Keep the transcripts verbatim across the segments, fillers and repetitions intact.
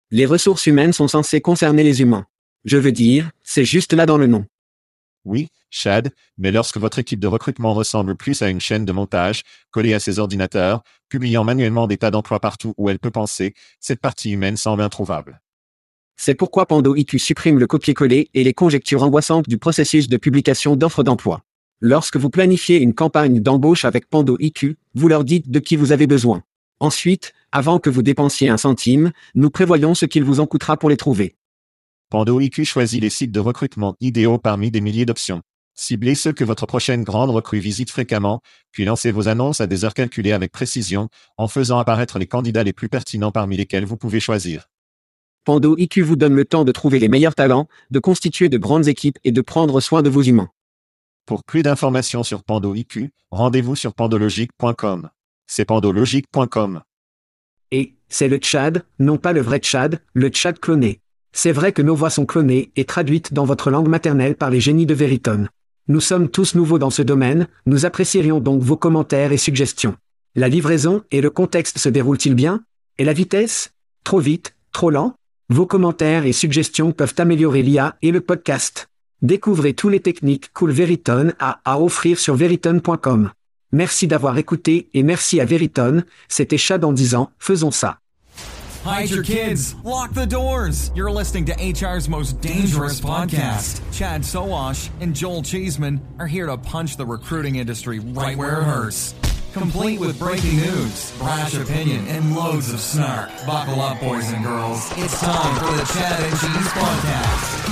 Les ressources humaines sont censées concerner les humains. Je veux dire, c'est juste là dans le nom. Oui, Chad, mais lorsque votre équipe de recrutement ressemble plus à une chaîne de montage, collée à ses ordinateurs, publiant manuellement des tas d'emplois partout où elle peut penser, cette partie humaine semble introuvable. C'est pourquoi Pando I Q supprime le copier-coller et les conjectures angoissantes du processus de publication d'offres d'emploi. Lorsque vous planifiez une campagne d'embauche avec Pando I Q, vous leur dites de qui vous avez besoin. Ensuite, avant que vous dépensiez un centime, nous prévoyons ce qu'il vous en coûtera pour les trouver. Pando I Q choisit les sites de recrutement idéaux parmi des milliers d'options. Ciblez ceux que votre prochaine grande recrue visite fréquemment, puis lancez vos annonces à des heures calculées avec précision, en faisant apparaître les candidats les plus pertinents parmi lesquels vous pouvez choisir. Pando I Q vous donne le temps de trouver les meilleurs talents, de constituer de grandes équipes et de prendre soin de vos humains. Pour plus d'informations sur Pando I Q, rendez-vous sur pandologique point com. C'est pandologique point com. Et, c'est le Tchad, non pas le vrai Tchad, le Tchad cloné. C'est vrai que nos voix sont clonées et traduites dans votre langue maternelle par les génies de Veritone. Nous sommes tous nouveaux dans ce domaine, nous apprécierions donc vos commentaires et suggestions. La livraison et le contexte se déroulent-ils bien? Et la vitesse? Trop vite? Trop lent? Vos commentaires et suggestions peuvent améliorer l'I A et le podcast. Découvrez tous les techniques cool Veritone a à offrir sur veritone point com. Merci d'avoir écouté et merci à Veritone, c'était Chad en disant, faisons ça. Hide your kids. Lock the doors. You're listening to H R's most dangerous podcast. Chad Sowash and Joel Cheeseman are here to punch the recruiting industry right where it hurts. Complete with breaking news, brash opinion, and loads of snark. Buckle up, boys and girls. It's time for the Chad and Cheese Podcast.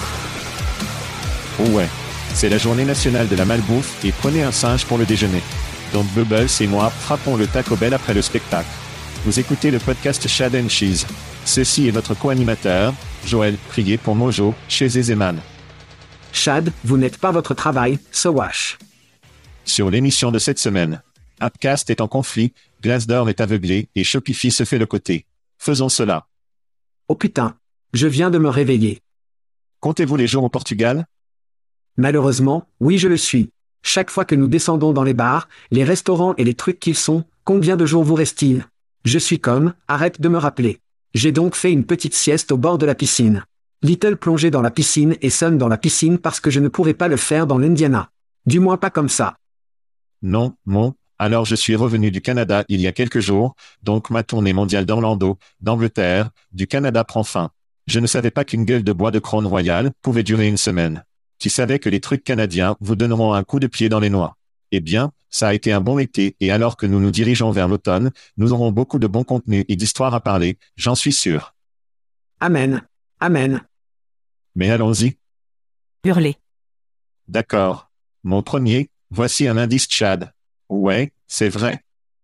Oh ouais, c'est la journée nationale de la malbouffe et prenez un singe pour le déjeuner. Donc Bubbles et moi frappons le Taco Bell après le spectacle. Vous écoutez le podcast Chad and Cheese. Ceci est votre co-animateur, Joël, priez pour Mojo, chez Zezeman. Chad, vous n'êtes pas votre travail, Sowash. Sur l'émission de cette semaine, Appcast est en conflit, Glassdoor est aveuglé et Shopify se fait le côté. Faisons cela. Oh putain, je viens de me réveiller. Comptez-vous les jours au Portugal? Malheureusement, oui je le suis. Chaque fois que nous descendons dans les bars, les restaurants et les trucs qu'ils sont, combien de jours vous reste-t-il? Je suis comme, arrête de me rappeler. J'ai donc fait une petite sieste au bord de la piscine. Little plongeait dans la piscine et Son dans la piscine parce que je ne pourrais pas le faire dans l'Indiana. Du moins pas comme ça. Non, mon, alors je suis revenu du Canada il y a quelques jours, donc ma tournée mondiale d'Orlando, d'Angleterre, du Canada prend fin. Je ne savais pas qu'une gueule de bois de Crown Royal pouvait durer une semaine. Tu savais que les trucs canadiens vous donneront un coup de pied dans les noix. Eh bien, ça a été un bon été et alors que nous nous dirigeons vers l'automne, nous aurons beaucoup de bons contenus et d'histoires à parler, j'en suis sûr. Amen. Amen. Mais allons-y. Hurler. D'accord. Mon premier, voici un indice Chad. Ouais, c'est vrai.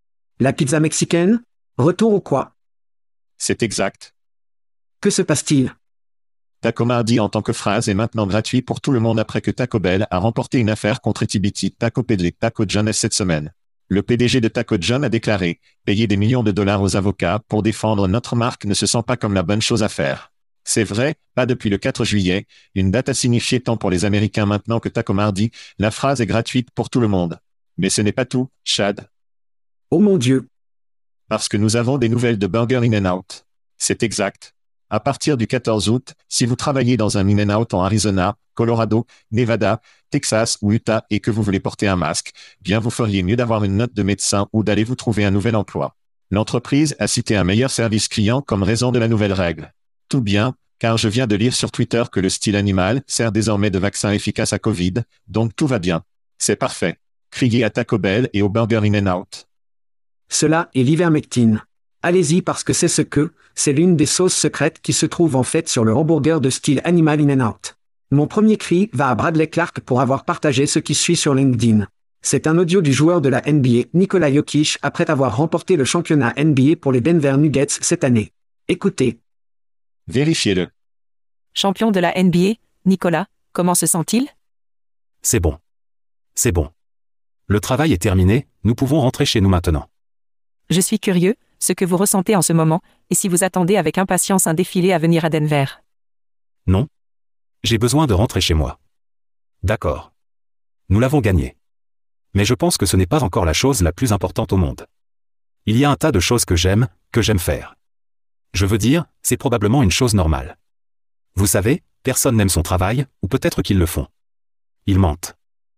La pizza mexicaine? Retour ou quoi? C'est exact. Que se passe-t-il? Taco Mardi en tant que phrase est maintenant gratuit pour tout le monde après que Taco Bell a remporté une affaire contre Itibiti Taco Pedrick Taco John cette semaine. Le P D G de Taco John a déclaré « Payer des millions de dollars aux avocats pour défendre notre marque ne se sent pas comme la bonne chose à faire. » C'est vrai, pas depuis le quatre juillet, une date à signifier tant pour les Américains maintenant que Taco Mardi, la phrase est gratuite pour tout le monde. Mais ce n'est pas tout, Chad. Oh mon Dieu. Parce que nous avons des nouvelles de Burger In-N-Out. C'est exact. À partir du quatorze août, si vous travaillez dans un In-N-Out en Arizona, Colorado, Nevada, Texas ou Utah et que vous voulez porter un masque, bien vous feriez mieux d'avoir une note de médecin ou d'aller vous trouver un nouvel emploi. L'entreprise a cité un meilleur service client comme raison de la nouvelle règle. Tout bien, car je viens de lire sur Twitter que le style animal sert désormais de vaccin efficace à Covid, donc tout va bien. C'est parfait. Criez à Taco Bell et au Burger In-N-Out. Cela est l'ivermectine. Allez-y parce que c'est ce que, c'est l'une des sauces secrètes qui se trouve en fait sur le hamburger de style animal In-N-Out. Mon premier cri va à Bradley Clark pour avoir partagé ce qui suit sur LinkedIn. C'est un audio du joueur de la N B A, Nikola Jokic, après avoir remporté le championnat N B A pour les Denver Nuggets cette année. Écoutez. Vérifiez-le. Champion de la N B A, Nicolas, comment se sent-il? C'est bon. C'est bon. Le travail est terminé, nous pouvons rentrer chez nous maintenant. Je suis curieux, ce que vous ressentez en ce moment, et si vous attendez avec impatience un défilé à venir à Denver. Non. J'ai besoin de rentrer chez moi. D'accord. Nous l'avons gagné. Mais je pense que ce n'est pas encore la chose la plus importante au monde. Il y a un tas de choses que j'aime, que j'aime faire. Je veux dire, c'est probablement une chose normale. Vous savez, personne n'aime son travail, ou peut-être qu'ils le font. Ils mentent.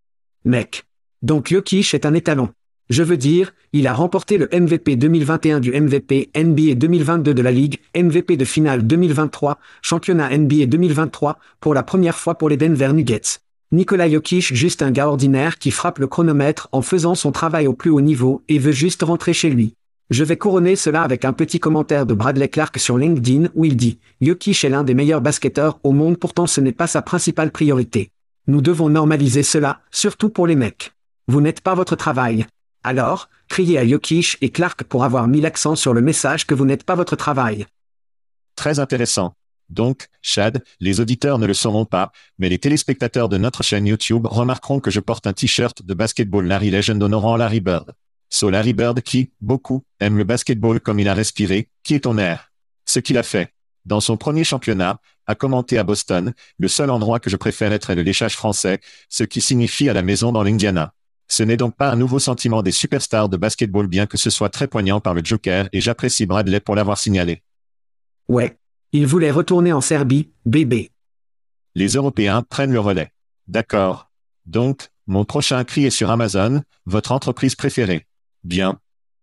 Mec. Donc Jokic est un étalon. Je veux dire, il a remporté le M V P deux mille vingt et un du M V P N B A deux mille vingt-deux de la Ligue, M V P de finale deux mille vingt-trois, championnat N B A deux mille vingt-trois, pour la première fois pour les Denver Nuggets. Nikola Jokic, juste un gars ordinaire qui frappe le chronomètre en faisant son travail au plus haut niveau et veut juste rentrer chez lui. Je vais couronner cela avec un petit commentaire de Bradley Clark sur LinkedIn où il dit « Jokic est l'un des meilleurs basketteurs au monde, pourtant ce n'est pas sa principale priorité. Nous devons normaliser cela, surtout pour les mecs. Vous n'êtes pas votre travail. Alors, criez à Jokic et Clark pour avoir mis l'accent sur le message que vous n'êtes pas votre travail. » Très intéressant. Donc, Chad, les auditeurs ne le sauront pas, mais les téléspectateurs de notre chaîne YouTube remarqueront que je porte un t-shirt de basketball Larry Legend honorant Larry Bird. So Larry Bird qui, beaucoup, aime le basketball comme il a respiré, qui est ton air. Ce qu'il a fait. Dans son premier championnat, a commenté à Boston, le seul endroit que je préfère être est le léchage français, ce qui signifie à la maison dans l'Indiana. Ce n'est donc pas un nouveau sentiment des superstars de basketball bien que ce soit très poignant par le Joker et j'apprécie Bradley pour l'avoir signalé. Ouais. Il voulait retourner en Serbie, bébé. Les Européens prennent le relais. D'accord. Donc, mon prochain cri est sur Amazon, votre entreprise préférée. Bien.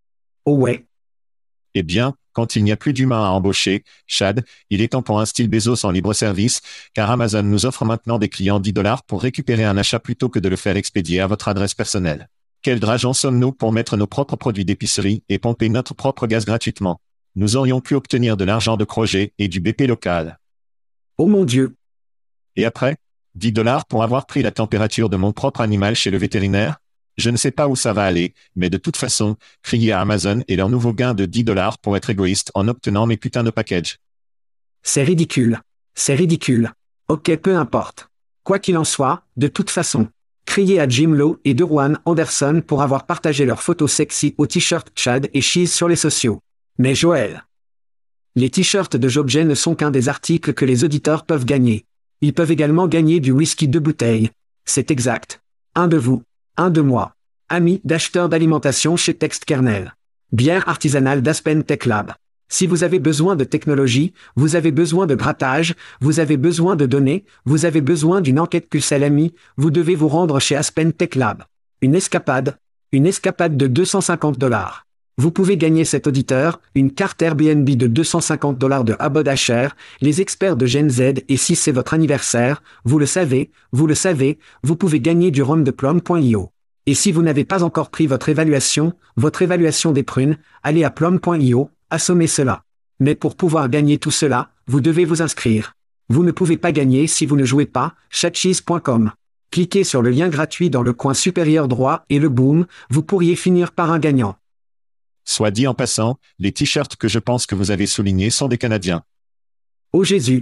Oh ouais. Eh bien, quand il n'y a plus d'humains à embaucher, Chad, il est temps pour un style Bezos en libre service, car Amazon nous offre maintenant des clients dix dollars pour récupérer un achat plutôt que de le faire expédier à votre adresse personnelle. Quel dragon sommes-nous pour mettre nos propres produits d'épicerie et pomper notre propre gaz gratuitement? Nous aurions pu obtenir de l'argent de Crochet et du B P local. Oh mon Dieu. Et après? dix dollars pour avoir pris la température de mon propre animal chez le vétérinaire? Je ne sais pas où ça va aller, mais de toute façon, criez à Amazon et leur nouveau gain de dix dollars pour être égoïste en obtenant mes putains de packages. C'est ridicule. C'est ridicule. Ok, peu importe. Quoi qu'il en soit, de toute façon. Criez à Jim Lowe et Derwan Anderson pour avoir partagé leurs photos sexy au t-shirt Chad et Cheese sur les sociaux. Mais Joël. Les t-shirts de Jobjet ne sont qu'un des articles que les auditeurs peuvent gagner. Ils peuvent également gagner du whisky de bouteille. C'est exact. Un de vous. Un de moi. Amis d'acheteurs d'alimentation chez TextKernel. Bière artisanale d'Aspen Tech Lab. Si vous avez besoin de technologie, vous avez besoin de grattage, vous avez besoin de données, vous avez besoin d'une enquête Q S L M I, vous devez vous rendre chez Aspen Tech Lab. Une escapade. Une escapade de deux cent cinquante dollars. Vous pouvez gagner cet auditeur, une carte Airbnb de deux cent cinquante dollars de Haberdasher, les experts de Gen Z et si c'est votre anniversaire, vous le savez, vous le savez, vous pouvez gagner du rhum de plum point i o. Et si vous n'avez pas encore pris votre évaluation, votre évaluation des prunes, allez à plum point i o, assommez cela. Mais pour pouvoir gagner tout cela, vous devez vous inscrire. Vous ne pouvez pas gagner si vous ne jouez pas, chatcheese point com. Cliquez sur le lien gratuit dans le coin supérieur droit et le boom, vous pourriez finir par un gagnant. Soit dit en passant, les t-shirts que je pense que vous avez soulignés sont des Canadiens. Oh Jésus!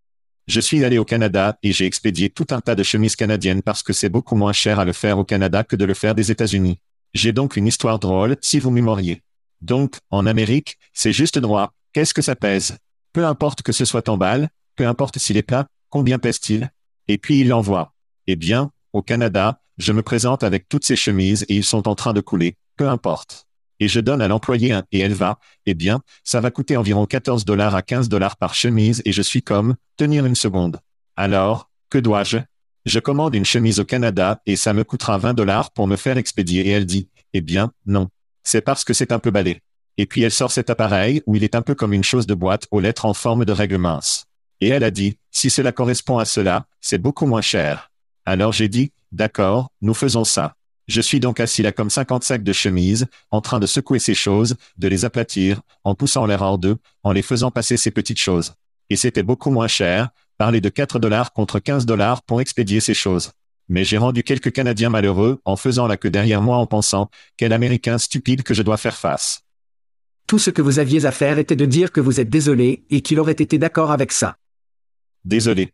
Je suis allé au Canada et j'ai expédié tout un tas de chemises canadiennes parce que c'est beaucoup moins cher à le faire au Canada que de le faire des États-Unis. J'ai donc une histoire drôle, si vous m'aimeriez. Donc, en Amérique, c'est juste droit. Qu'est-ce que ça pèse? Peu importe que ce soit en balles, peu importe s'il est plat, combien pèse-t-il? Et puis il l'envoie. Eh bien, au Canada, je me présente avec toutes ces chemises et ils sont en train de couler, peu importe. Et je donne à l'employé un et elle va, eh bien, ça va coûter environ quatorze dollars à quinze dollars par chemise et je suis comme, tenir une seconde. Alors, que dois-je? Je commande une chemise au Canada et ça me coûtera vingt dollars pour me faire expédier et elle dit, eh bien, non. C'est parce que c'est un peu balai. Et puis elle sort cet appareil où il est un peu comme une chose de boîte aux lettres en forme de règle mince. Et elle a dit, si cela correspond à cela, c'est beaucoup moins cher. Alors j'ai dit, d'accord, nous faisons ça. Je suis donc assis là comme cinquante sacs de chemises, en train de secouer ces choses, de les aplatir, en poussant l'air hors d'eux, en les faisant passer ces petites choses. Et c'était beaucoup moins cher, parler de quatre dollars contre quinze dollars pour expédier ces choses. Mais j'ai rendu quelques Canadiens malheureux en faisant la queue derrière moi en pensant, quel Américain stupide que je dois faire face. Tout ce que vous aviez à faire était de dire que vous êtes désolé et qu'il aurait été d'accord avec ça. Désolé.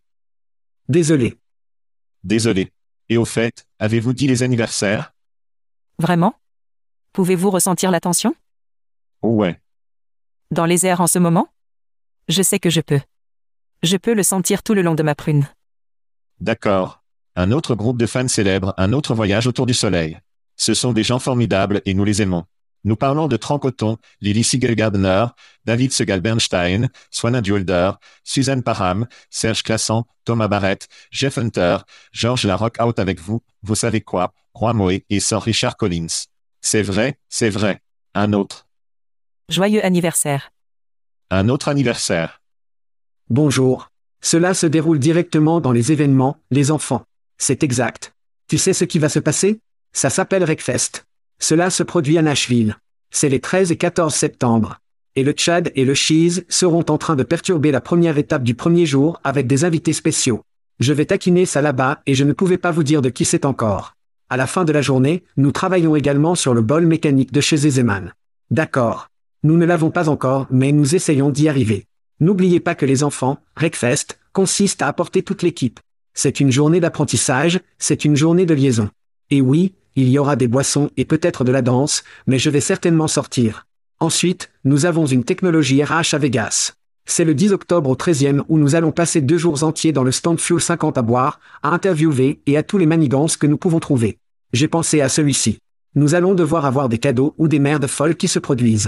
Désolé. Désolé. Et au fait, avez-vous dit les anniversaires? Vraiment? Pouvez-vous ressentir la tension? Ouais. Dans les airs en ce moment? Je sais que je peux. Je peux le sentir tout le long de ma prune. D'accord. Un autre groupe de fans célèbre un autre voyage autour du soleil. Ce sont des gens formidables et nous les aimons. Nous parlons de Tran Coton, Lily Siegel-Gardner, David Segal-Bernstein, Swana Dulder, Suzanne Parham, Serge Classon, Thomas Barrett, Jeff Hunter, George Larocque out avec vous, vous savez quoi, Roy Moé et Sir Richard Collins. C'est vrai, c'est vrai. Un autre. Joyeux anniversaire. Un autre anniversaire. Bonjour. Cela se déroule directement dans les événements, les enfants. C'est exact. Tu sais ce qui va se passer? Ça s'appelle Wreckfest. Cela se produit à Nashville. C'est les treize et quatorze septembre. Et le Tchad et le Cheese seront en train de perturber la première étape du premier jour avec des invités spéciaux. Je vais taquiner ça là-bas et je ne pouvais pas vous dire de qui c'est encore. À la fin de la journée, nous travaillons également sur le bol mécanique de chez Zeman. D'accord. Nous ne l'avons pas encore, mais nous essayons d'y arriver. N'oubliez pas que les enfants, Wreckfest, consiste à apporter toute l'équipe. C'est une journée d'apprentissage, c'est une journée de liaison. Et oui, il y aura des boissons et peut-être de la danse, mais je vais certainement sortir. Ensuite, nous avons une technologie R H à Vegas. C'est le dix octobre au treizième où nous allons passer deux jours entiers dans le stand Fuel cinquante à boire, à interviewer et à tous les manigances que nous pouvons trouver. J'ai pensé à celui-ci. Nous allons devoir avoir des cadeaux ou des merdes folles qui se produisent.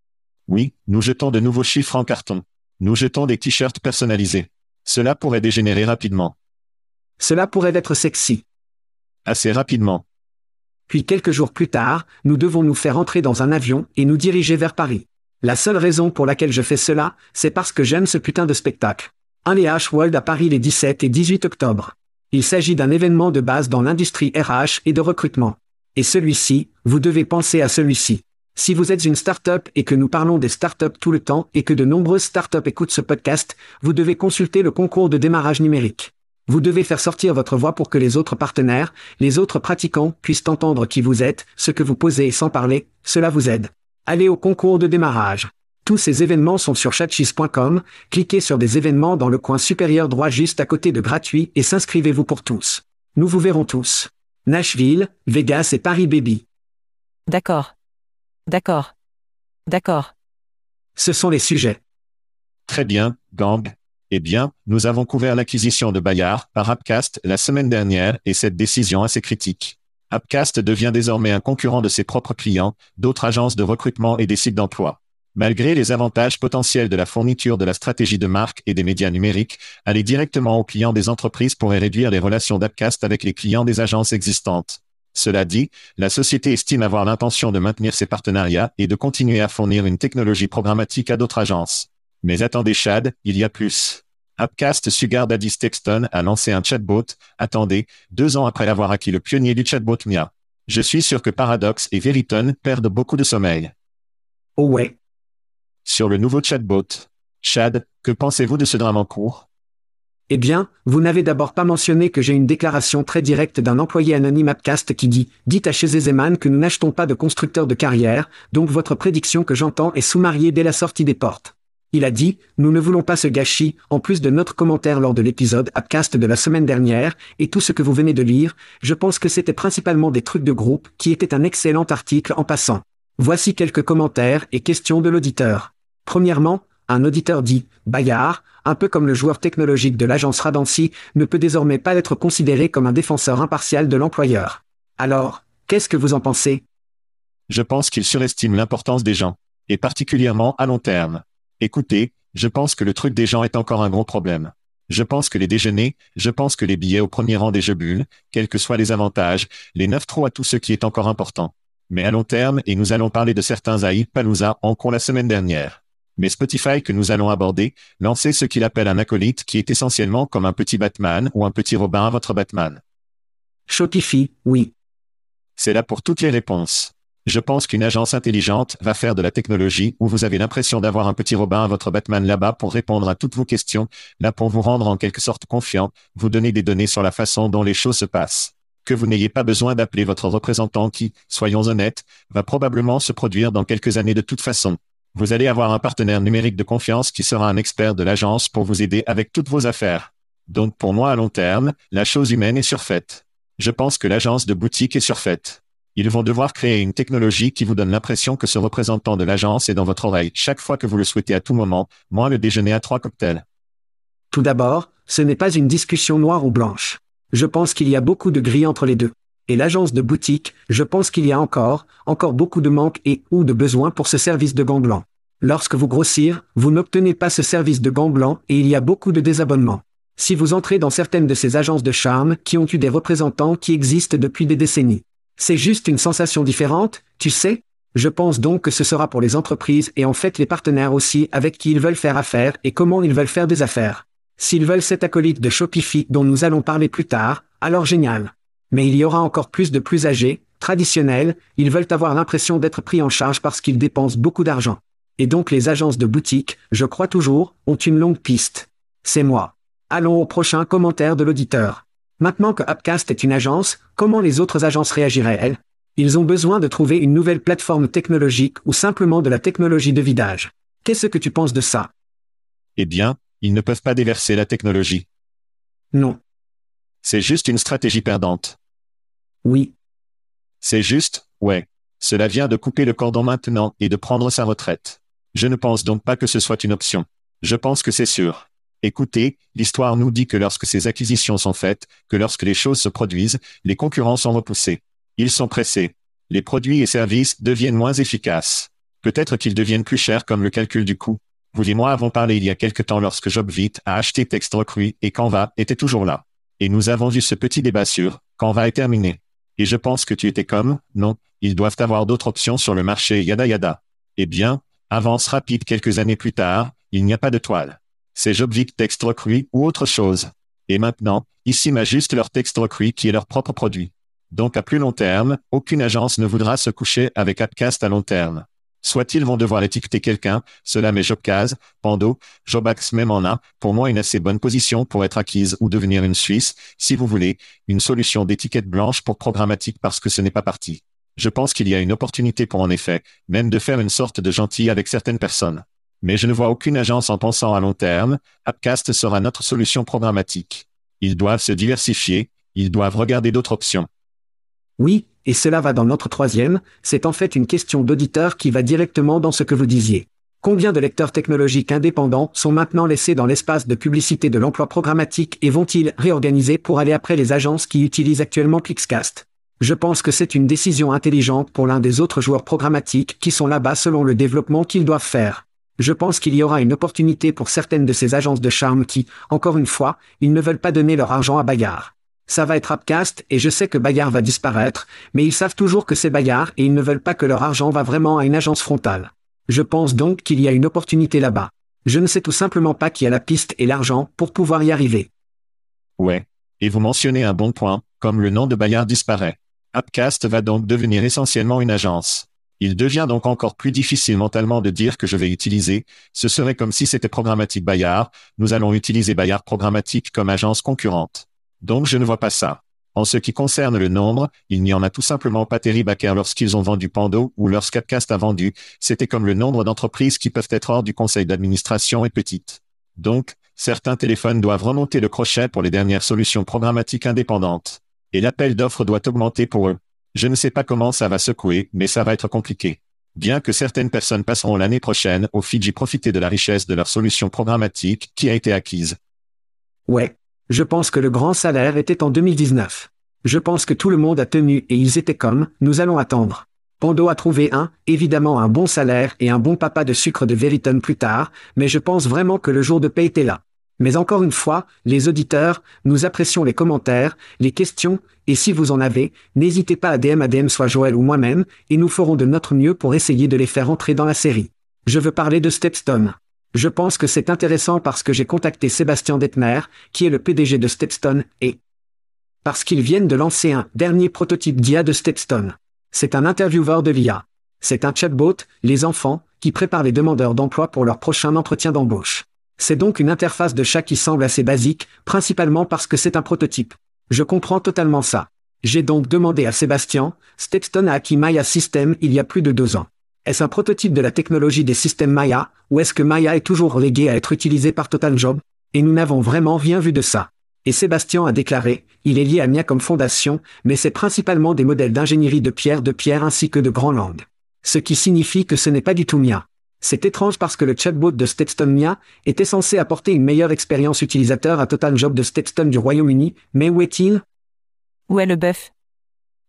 Oui, nous jetons de nouveaux chiffres en carton. Nous jetons des t-shirts personnalisés. Cela pourrait dégénérer rapidement. Cela pourrait être sexy. Assez rapidement. Puis quelques jours plus tard, nous devons nous faire entrer dans un avion et nous diriger vers Paris. La seule raison pour laquelle je fais cela, c'est parce que j'aime ce putain de spectacle. Un les H-World à Paris les dix-sept et dix-huit octobre. Il s'agit d'un événement de base dans l'industrie R H et de recrutement. Et celui-ci, vous devez penser à celui-ci. Si vous êtes une start-up et que nous parlons des start-up tout le temps et que de nombreuses start-up écoutent ce podcast, vous devez consulter le concours de démarrage numérique. Vous devez faire sortir votre voix pour que les autres partenaires, les autres pratiquants puissent entendre qui vous êtes, ce que vous posez et sans parler, cela vous aide. Allez au concours de démarrage. Tous ces événements sont sur chatcheese point com, cliquez sur des événements dans le coin supérieur droit juste à côté de gratuit et s'inscrivez-vous pour tous. Nous vous verrons tous. Nashville, Vegas et Paris baby. D'accord. D'accord. D'accord. Ce sont les sujets. Très bien, gang. Eh bien, nous avons couvert l'acquisition de Bayard par Appcast la semaine dernière et cette décision assez critique. Appcast devient désormais un concurrent de ses propres clients, d'autres agences de recrutement et des sites d'emploi. Malgré les avantages potentiels de la fourniture de la stratégie de marque et des médias numériques, aller directement aux clients des entreprises pourrait réduire les relations d'Appcast avec les clients des agences existantes. Cela dit, la société estime avoir l'intention de maintenir ses partenariats et de continuer à fournir une technologie programmatique à d'autres agences. Mais attendez Chad, il y a plus. Appcast Sugar Daddy Stexton a lancé un chatbot, attendez, deux ans après avoir acquis le pionnier du chatbot Mia. Je suis sûr que Paradox et Veritone perdent beaucoup de sommeil. Oh ouais. Sur le nouveau chatbot. Chad, que pensez-vous de ce drame en cours? Eh bien, vous n'avez d'abord pas mentionné que j'ai une déclaration très directe d'un employé anonyme Appcast qui dit « Dites à chez Zeman que nous n'achetons pas de constructeur de carrière, donc votre prédiction que j'entends est sous-mariée dès la sortie des portes. » Il a dit « Nous ne voulons pas ce gâchis, en plus de notre commentaire lors de l'épisode Appcast de la semaine dernière, et tout ce que vous venez de lire, je pense que c'était principalement des trucs de groupe, qui était un excellent article en passant. Voici quelques commentaires et questions de l'auditeur. Premièrement, un auditeur dit « Bayard, un peu comme le joueur technologique de l'agence Radancy, ne peut désormais pas être considéré comme un défenseur impartial de l'employeur. Alors, qu'est-ce que vous en pensez ?» Je pense qu'il surestime l'importance des gens, et particulièrement à long terme. Écoutez, je pense que le truc des gens est encore un gros problème. Je pense que les déjeuners, je pense que les billets au premier rang des jeux bulles, quels que soient les avantages, les neuf trous à tout ce qui est encore important. Mais à long terme, et nous allons parler de certains à Palooza en cours la semaine dernière. Mais Spotify que nous allons aborder, lancez ce qu'il appelle un acolyte qui est essentiellement comme un petit Batman ou un petit Robin à votre Batman. Shopify, oui. C'est là pour toutes les réponses. Je pense qu'une agence intelligente va faire de la technologie où vous avez l'impression d'avoir un petit Robin à votre Batman là-bas pour répondre à toutes vos questions, là pour vous rendre en quelque sorte confiant, vous donner des données sur la façon dont les choses se passent. Que vous n'ayez pas besoin d'appeler votre représentant qui, soyons honnêtes, va probablement se produire dans quelques années de toute façon. Vous allez avoir un partenaire numérique de confiance qui sera un expert de l'agence pour vous aider avec toutes vos affaires. Donc pour moi à long terme, la chose humaine est surfaite. Je pense que l'agence de boutique est surfaite. Ils vont devoir créer une technologie qui vous donne l'impression que ce représentant de l'agence est dans votre oreille chaque fois que vous le souhaitez à tout moment, moins le déjeuner à trois cocktails. Tout d'abord, ce n'est pas une discussion noire ou blanche. Je pense qu'il y a beaucoup de gris entre les deux. Et l'agence de boutique, je pense qu'il y a encore, encore beaucoup de manques et ou de besoins pour ce service de gants blancs. Lorsque vous grossir, vous n'obtenez pas ce service de gants blancs et il y a beaucoup de désabonnements. Si vous entrez dans certaines de ces agences de charme qui ont eu des représentants qui existent depuis des décennies. C'est juste une sensation différente, tu sais? Je pense donc que ce sera pour les entreprises et en fait les partenaires aussi avec qui ils veulent faire affaire et comment ils veulent faire des affaires. S'ils veulent cet acolyte de Shopify dont nous allons parler plus tard, alors génial. Mais il y aura encore plus de plus âgés, traditionnels, ils veulent avoir l'impression d'être pris en charge parce qu'ils dépensent beaucoup d'argent. Et donc les agences de boutique, je crois toujours, ont une longue piste. C'est moi. Allons au prochain commentaire de l'auditeur. Maintenant que Upcast est une agence, comment les autres agences réagiraient-elles? Ils ont besoin de trouver une nouvelle plateforme technologique ou simplement de la technologie de vidage. Qu'est-ce que tu penses de ça? Eh bien, ils ne peuvent pas déverser la technologie. Non. C'est juste une stratégie perdante. Oui. C'est juste, ouais. Cela vient de couper le cordon maintenant et de prendre sa retraite. Je ne pense donc pas que ce soit une option. Je pense que c'est sûr. Écoutez, l'histoire nous dit que lorsque ces acquisitions sont faites, que lorsque les choses se produisent, les concurrents sont repoussés. Ils sont pressés. Les produits et services deviennent moins efficaces. Peut-être qu'ils deviennent plus chers comme le calcul du coût. Vous et moi avons parlé il y a quelque temps lorsque Jobvit a acheté TextRecruit et Canva était toujours là. Et nous avons eu ce petit débat sur Canva est terminé. Et je pense que tu étais comme, non, ils doivent avoir d'autres options sur le marché yada yada. Eh bien, avance rapide quelques années plus tard, il n'y a pas de toile. C'est Jobvit TextRecruit ou autre chose. Et maintenant, ici m'a juste leur TextRecruit qui est leur propre produit. Donc à plus long terme, aucune agence ne voudra se coucher avec Upcast à long terme. Soit ils vont devoir étiqueter quelqu'un, cela met Jobcase, Pando, Jobax même en a, pour moi une assez bonne position pour être acquise ou devenir une Suisse, si vous voulez, une solution d'étiquette blanche pour programmatique parce que ce n'est pas parti. Je pense qu'il y a une opportunité pour en effet, même de faire une sorte de gentil avec certaines personnes. Mais je ne vois aucune agence en pensant à long terme, Upcast sera notre solution programmatique. Ils doivent se diversifier, ils doivent regarder d'autres options. Oui, et cela va dans notre troisième, c'est en fait une question d'auditeur qui va directement dans ce que vous disiez. Combien de lecteurs technologiques indépendants sont maintenant laissés dans l'espace de publicité de l'emploi programmatique et vont-ils réorganiser pour aller après les agences qui utilisent actuellement Clixcast? Je pense que c'est une décision intelligente pour l'un des autres joueurs programmatiques qui sont là-bas selon le développement qu'ils doivent faire. Je pense qu'il y aura une opportunité pour certaines de ces agences de charme qui, encore une fois, ils ne veulent pas donner leur argent à Bayard. Ça va être Upcast et je sais que Bayard va disparaître, mais ils savent toujours que c'est Bayard et ils ne veulent pas que leur argent va vraiment à une agence frontale. Je pense donc qu'il y a une opportunité là-bas. Je ne sais tout simplement pas qui a la piste et l'argent pour pouvoir y arriver. Ouais. Et vous mentionnez un bon point, comme le nom de Bayard disparaît. Upcast va donc devenir essentiellement une agence. Il devient donc encore plus difficile mentalement de dire que je vais utiliser, ce serait comme si c'était Programmatique Bayard, nous allons utiliser Bayard Programmatique comme agence concurrente. Donc je ne vois pas ça. En ce qui concerne le nombre, il n'y en a tout simplement pas terrible à cœur lorsqu'ils ont vendu Pando ou lorsqu'Upcast a vendu, c'était comme le nombre d'entreprises qui peuvent être hors du conseil d'administration est petite. Donc, certains téléphones doivent remonter le crochet pour les dernières solutions programmatiques indépendantes. Et l'appel d'offres doit augmenter pour eux. Je ne sais pas comment ça va secouer, mais ça va être compliqué. Bien que certaines personnes passeront l'année prochaine au Fidji profiter de la richesse de leur solution programmatique qui a été acquise. Ouais. Je pense que le grand salaire était en deux mille dix-neuf. Je pense que tout le monde a tenu et ils étaient comme, nous allons attendre. Pando a trouvé un, évidemment un bon salaire et un bon papa de sucre de Veritone plus tard, mais je pense vraiment que le jour de paie était là. Mais encore une fois, les auditeurs, nous apprécions les commentaires, les questions, et si vous en avez, n'hésitez pas à D M à D M soit Joël ou moi-même, et nous ferons de notre mieux pour essayer de les faire entrer dans la série. Je veux parler de Stepstone. Je pense que c'est intéressant parce que j'ai contacté Sébastien Detmer, qui est le P D G de Stepstone, et parce qu'ils viennent de lancer un dernier prototype d'I A de Stepstone. C'est un intervieweur de l'I A. C'est un chatbot, les enfants, qui prépare les demandeurs d'emploi pour leur prochain entretien d'embauche. C'est donc une interface de chat qui semble assez basique, principalement parce que c'est un prototype. Je comprends totalement ça. J'ai donc demandé à Sébastien, Stepstone a acquis Maya System il y a plus de deux ans. Est-ce un prototype de la technologie des systèmes Maya, ou est-ce que Maya est toujours relégué à être utilisé par TotalJob? Et nous n'avons vraiment rien vu de ça. Et Sébastien a déclaré, il est lié à Mia comme fondation, mais c'est principalement des modèles d'ingénierie de pierre de pierre ainsi que de grands langues. Ce qui signifie que ce n'est pas du tout Mia. C'est étrange parce que le chatbot de Stepstone Mia était censé apporter une meilleure expérience utilisateur à TotalJob de Stepstone du Royaume-Uni, mais où est-il? Où est le bœuf?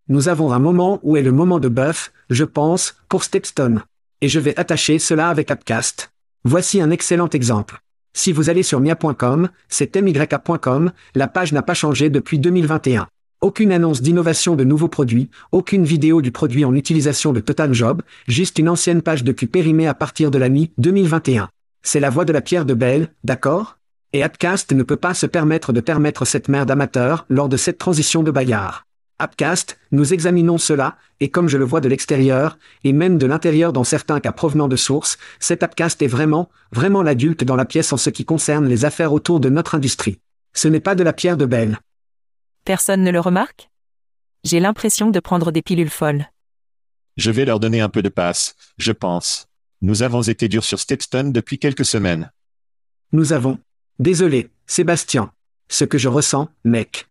Nous avons un moment où est le moment de bœuf, je pense, pour Stepstone. Et je vais attacher cela avec Appcast. Voici un excellent exemple. Si vous allez sur mia point com, c'est m y a point com, la page n'a pas changé depuis deux mille vingt et un. Aucune annonce d'innovation de nouveaux produits, aucune vidéo du produit en utilisation de Total Job, juste une ancienne page depuis périmée à partir de l'année deux mille vingt et un. C'est la voix de la pierre de Bell, d'accord? Et Appcast ne peut pas se permettre de permettre cette merde amateur lors de cette transition de bagarre. Appcast, nous examinons cela, et comme je le vois de l'extérieur, et même de l'intérieur dans certains cas provenant de sources, cet Appcast est vraiment, vraiment l'adulte dans la pièce en ce qui concerne les affaires autour de notre industrie. Ce n'est pas de la pierre de Bell. Personne ne le remarque? J'ai l'impression de prendre des pilules folles. Je vais leur donner un peu de passe, je pense. Nous avons été durs sur Stepstone depuis quelques semaines. Nous avons. Désolé, Sébastien. Ce que je ressens, mec.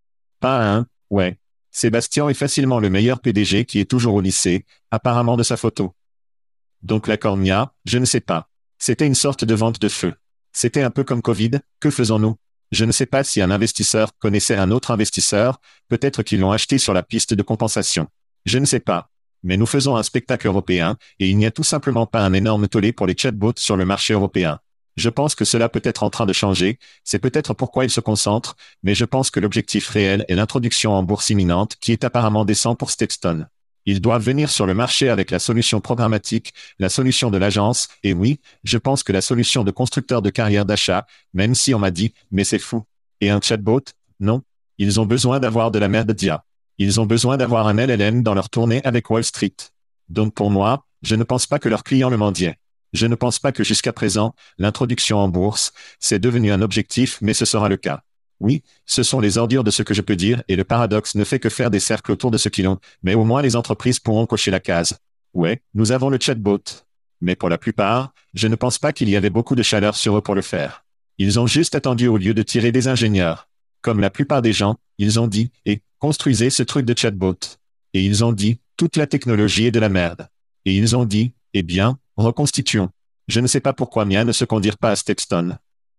Pas un, ouais. Sébastien est facilement le meilleur P D G qui est toujours au lycée, apparemment de sa photo. Donc la cornia, je ne sais pas. C'était une sorte de vente de feu. C'était un peu comme Covid, que faisons-nous? Je ne sais pas si un investisseur connaissait un autre investisseur, peut-être qu'ils l'ont acheté sur la piste de compensation. Je ne sais pas. Mais nous faisons un spectacle européen, et il n'y a tout simplement pas un énorme tollé pour les chatbots sur le marché européen. Je pense que cela peut être en train de changer, c'est peut-être pourquoi ils se concentrent, mais je pense que l'objectif réel est l'introduction en bourse imminente qui est apparemment décent pour Stepstone. Ils doivent venir sur le marché avec la solution programmatique, la solution de l'agence, et oui, je pense que la solution de constructeur de carrière d'achat, même si on m'a dit, mais c'est fou. Et un chatbot? Non. Ils ont besoin d'avoir de la merde D I A. Ils ont besoin d'avoir un L L M dans leur tournée avec Wall Street. Donc pour moi, je ne pense pas que leurs clients le mendiaient. Je ne pense pas que jusqu'à présent, l'introduction en bourse, c'est devenu un objectif, mais ce sera le cas. Oui, ce sont les ordures de ce que je peux dire, et le paradoxe ne fait que faire des cercles autour de ce qu'ils ont, mais au moins les entreprises pourront cocher la case. Ouais, nous avons le chatbot. Mais pour la plupart, je ne pense pas qu'il y avait beaucoup de chaleur sur eux pour le faire. Ils ont juste attendu au lieu de tirer des ingénieurs. Comme la plupart des gens, ils ont dit, et construisez ce truc de chatbot. Et ils ont dit, toute la technologie est de la merde. Et ils ont dit, eh bien, reconstituons. Je ne sais pas pourquoi Mia ne se condire pas à Stepstone.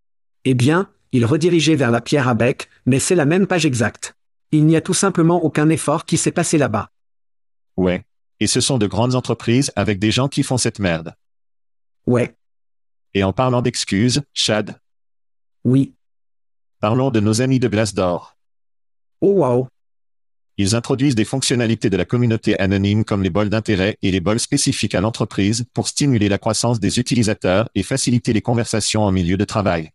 Eh bien, il redirigeait vers la pierre à bec, mais c'est la même page exacte. Il n'y a tout simplement aucun effort qui s'est passé là-bas. Ouais. Et ce sont de grandes entreprises avec des gens qui font cette merde. Ouais. Et en parlant d'excuses, Chad. Oui. Parlons de nos amis de Glassdoor. Oh wow. Ils introduisent des fonctionnalités de la communauté anonyme comme les bols d'intérêt et les bols spécifiques à l'entreprise pour stimuler la croissance des utilisateurs et faciliter les conversations en milieu de travail.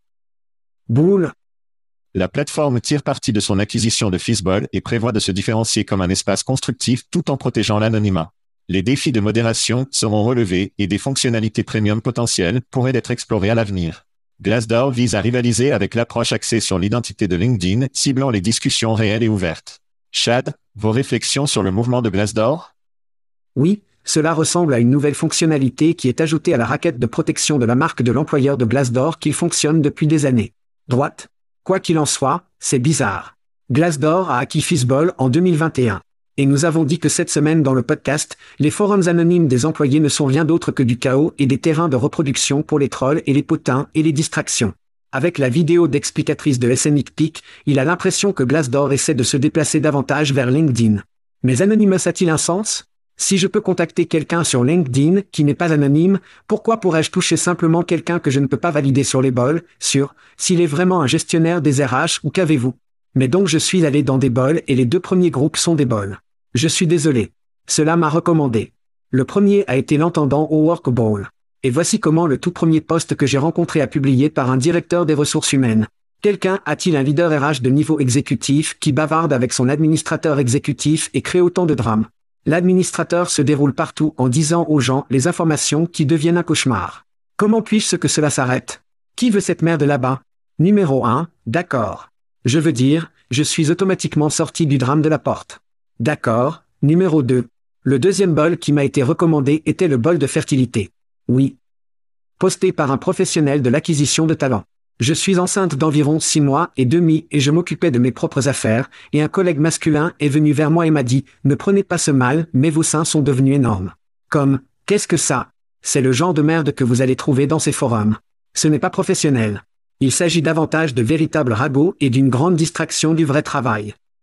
Boule. La plateforme tire parti de son acquisition de Fizzball et prévoit de se différencier comme un espace constructif tout en protégeant l'anonymat. Les défis de modération seront relevés et des fonctionnalités premium potentielles pourraient être explorées à l'avenir. Glassdoor vise à rivaliser avec l'approche axée sur l'identité de LinkedIn, ciblant les discussions réelles et ouvertes. Chad, vos réflexions sur le mouvement de Glassdoor? Oui, cela ressemble à une nouvelle fonctionnalité qui est ajoutée à la raquette de protection de la marque de l'employeur de Glassdoor qui fonctionne depuis des années. Droite. Quoi qu'il en soit, c'est bizarre. Glassdoor a acquis Fizzball en deux mille vingt et un. Et nous avons dit que cette semaine dans le podcast, les forums anonymes des employés ne sont rien d'autre que du chaos et des terrains de reproduction pour les trolls et les potins et les distractions. Avec la vidéo d'explicatrice de S N X P I C, il a l'impression que Glassdoor essaie de se déplacer davantage vers LinkedIn. Mais Anonymous a-t-il un sens? Si je peux contacter quelqu'un sur LinkedIn qui n'est pas anonyme, pourquoi pourrais-je toucher simplement quelqu'un que je ne peux pas valider sur les bols, sur, s'il est vraiment un gestionnaire des R H ou qu'avez-vous? Mais donc je suis allé dans des bols et les deux premiers groupes sont des bols. Je suis désolé. Cela m'a recommandé. Le premier a été l'entendant au Workball. Et voici comment le tout premier post que j'ai rencontré a publié par un directeur des ressources humaines. Quelqu'un a-t-il un leader R H de niveau exécutif qui bavarde avec son administrateur exécutif et crée autant de drames? L'administrateur se déroule partout en disant aux gens les informations qui deviennent un cauchemar. Comment puis-je que cela s'arrête? Qui veut cette merde là-bas? Numéro un, d'accord. Je veux dire, je suis automatiquement sorti du drame de la porte. D'accord. Numéro deux. Le deuxième bol qui m'a été recommandé était le bol de fertilité. Oui. Posté par un professionnel de l'acquisition de talent. Je suis enceinte d'environ six mois et demi et je m'occupais de mes propres affaires, et un collègue masculin est venu vers moi et m'a dit « Ne prenez pas ce mal, mais vos seins sont devenus énormes. » Comme « Qu'est-ce que ça ?» C'est le genre de merde que vous allez trouver dans ces forums. Ce n'est pas professionnel. Il s'agit davantage de véritables ragots et d'une grande distraction du vrai travail.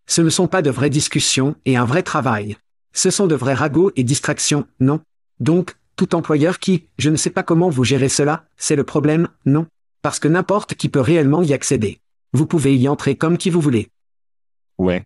Ce ne sont pas de vraies discussions et un vrai travail. Ce sont de vrais ragots et distractions, non? Donc, tout employeur qui, je ne sais pas comment vous gérez cela, c'est le problème, non? Parce que n'importe qui peut réellement y accéder. Vous pouvez y entrer comme qui vous voulez. Ouais.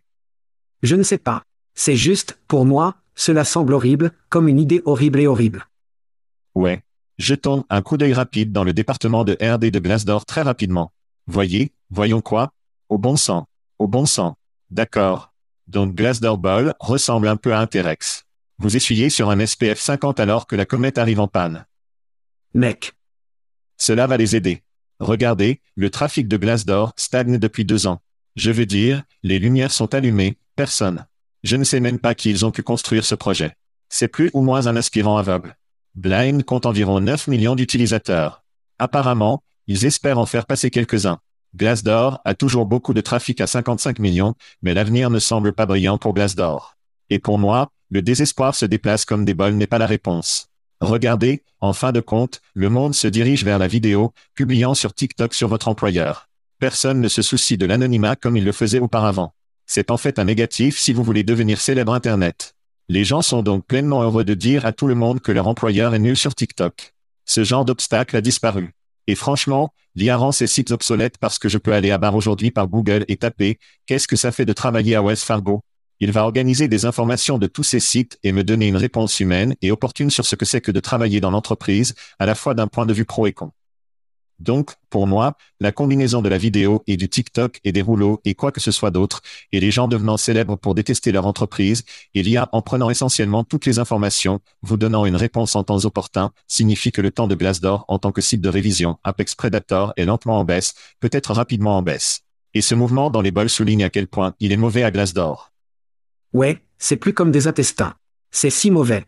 Je ne sais pas. C'est juste, pour moi, cela semble horrible, comme une idée horrible et horrible. Ouais. Jetons un coup d'œil rapide dans le département de R D de Glassdoor très rapidement. Voyez, voyons quoi? Au bon sang. Au bon sang. D'accord. Donc Glassdoor Ball ressemble un peu à un T-Rex. Vous essuyez sur un S P F cinquante alors que la comète arrive en panne. Mec. Cela va les aider. Regardez, le trafic de Glassdoor stagne depuis deux ans. Je veux dire, les lumières sont allumées, personne. Je ne sais même pas qui ils ont pu construire ce projet. C'est plus ou moins un aspirant aveugle. Blind compte environ neuf millions d'utilisateurs. Apparemment, ils espèrent en faire passer quelques-uns. Glassdoor a toujours beaucoup de trafic à cinquante-cinq millions, mais l'avenir ne semble pas brillant pour Glassdoor. Et pour moi, le désespoir se déplace comme des bols n'est pas la réponse. Regardez, en fin de compte, le monde se dirige vers la vidéo, publiant sur TikTok sur votre employeur. Personne ne se soucie de l'anonymat comme il le faisait auparavant. C'est en fait un négatif si vous voulez devenir célèbre Internet. Les gens sont donc pleinement heureux de dire à tout le monde que leur employeur est nul sur TikTok. Ce genre d'obstacle a disparu. Et franchement, l'I A rend ces sites obsolètes parce que je peux aller à barre aujourd'hui par Google et taper « Qu'est-ce que ça fait de travailler à Wells Fargo ?» Il va organiser des informations de tous ces sites et me donner une réponse humaine et opportune sur ce que c'est que de travailler dans l'entreprise, à la fois d'un point de vue pro et con. Donc, pour moi, la combinaison de la vidéo et du TikTok et des rouleaux et quoi que ce soit d'autre, et les gens devenant célèbres pour détester leur entreprise, et l'I A en prenant essentiellement toutes les informations, vous donnant une réponse en temps opportun, signifie que le temps de Glassdoor en tant que site de révision, Apex Predator est lentement en baisse, peut-être rapidement en baisse. Et ce mouvement dans les bols souligne à quel point il est mauvais à Glassdoor. Ouais, c'est plus comme des intestins. C'est si mauvais.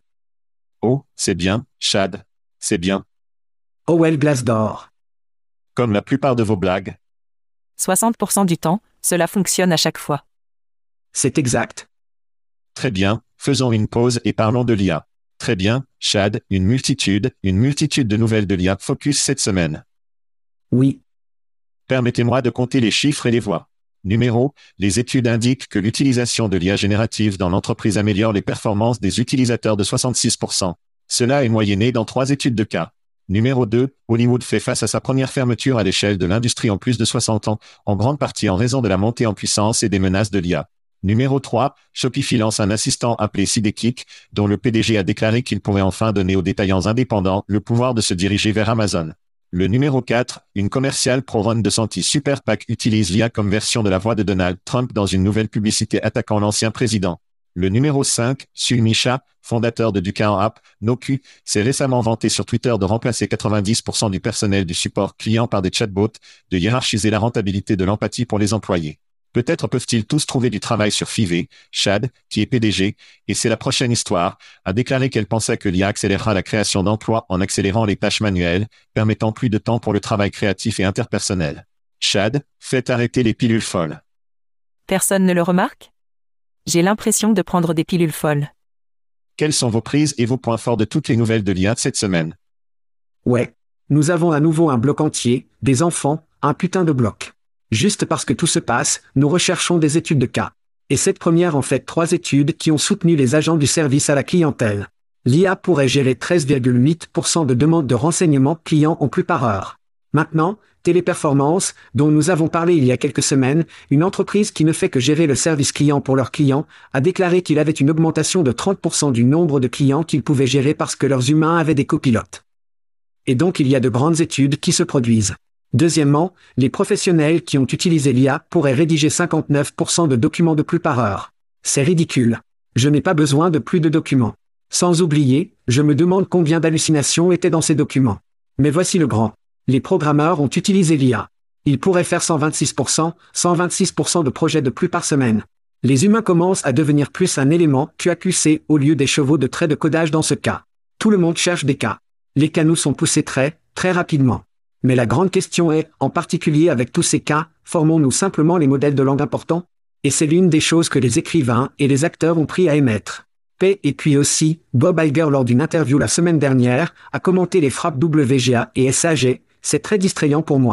Oh, c'est bien, Chad. C'est bien. Oh well Glassdoor. Comme la plupart de vos blagues. soixante pour cent du temps, cela fonctionne à chaque fois. C'est exact. Très bien, faisons une pause et parlons de l'I A. Très bien, Chad, une multitude, une multitude de nouvelles de l'I A Focus cette semaine. Oui. Permettez-moi de compter les chiffres et les voix. Numéro, les études indiquent que l'utilisation de l'I A générative dans l'entreprise améliore les performances des utilisateurs de soixante-six pour cent. Cela est moyenné dans trois études de cas. Numéro deux, Hollywood fait face à sa première fermeture à l'échelle de l'industrie en plus de soixante ans, en grande partie en raison de la montée en puissance et des menaces de l'I A. Numéro trois, Shopify lance un assistant appelé Sidekick, dont le P D G a déclaré qu'il pourrait enfin donner aux détaillants indépendants le pouvoir de se diriger vers Amazon. Le numéro quatre, une commerciale pro-Ron DeSantis Super PAC utilise l'I A comme version de la voix de Donald Trump dans une nouvelle publicité attaquant l'ancien président. Le numéro cinq, Sulmi Shah, fondateur de Dukan App, Noku, s'est récemment vanté sur Twitter de remplacer quatre-vingt-dix pour cent du personnel du support client par des chatbots, de hiérarchiser la rentabilité de l'empathie pour les employés. Peut-être peuvent-ils tous trouver du travail sur Fiverr. Chad, qui est P D G, et c'est la prochaine histoire, a déclaré qu'elle pensait que l'I A accélérera la création d'emplois en accélérant les tâches manuelles, permettant plus de temps pour le travail créatif et interpersonnel. Chad, faites arrêter les pilules folles. Personne ne le remarque? J'ai l'impression de prendre des pilules folles. Quelles sont vos prises et vos points forts de toutes les nouvelles de l'I A cette semaine? Ouais. Nous avons à nouveau un bloc entier, des enfants, un putain de bloc. Juste parce que tout se passe, nous recherchons des études de cas. Et cette première en fait trois études qui ont soutenu les agents du service à la clientèle. L'I A pourrait gérer treize virgule huit pour cent de demandes de renseignements clients en plus par heure. Maintenant, Téléperformance, dont nous avons parlé il y a quelques semaines, une entreprise qui ne fait que gérer le service client pour leurs clients, a déclaré qu'il avait une augmentation de trente pour cent du nombre de clients qu'ils pouvaient gérer parce que leurs humains avaient des copilotes. Et donc il y a de grandes études qui se produisent. Deuxièmement, les professionnels qui ont utilisé l'I A pourraient rédiger cinquante-neuf pour cent de documents de plus par heure. C'est ridicule. Je n'ai pas besoin de plus de documents. Sans oublier, je me demande combien d'hallucinations étaient dans ces documents. Mais voici le grand. Les programmeurs ont utilisé l'I A. Ils pourraient faire cent vingt-six pour cent, cent vingt-six pour cent de projets de plus par semaine. Les humains commencent à devenir plus un élément Q A Q C au lieu des chevaux de traits de codage dans ce cas. Tout le monde cherche des cas. Les cas nous sont poussés très, très rapidement. Mais la grande question est, en particulier avec tous ces cas, formons-nous simplement les modèles de langue importants? Et c'est l'une des choses que les écrivains et les acteurs ont pris à émettre. P et puis aussi, Bob Iger lors d'une interview la semaine dernière, a commenté les frappes W G A et S A G, c'est très distrayant pour moi.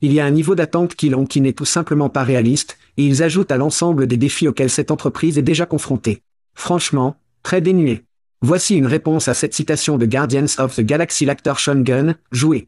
Il y a un niveau d'attente qu'ils ont qui n'est tout simplement pas réaliste, et ils ajoutent à l'ensemble des défis auxquels cette entreprise est déjà confrontée. Franchement, très dénué. Voici une réponse à cette citation de Guardians of the Galaxy. L'acteur Sean Gunn, joué.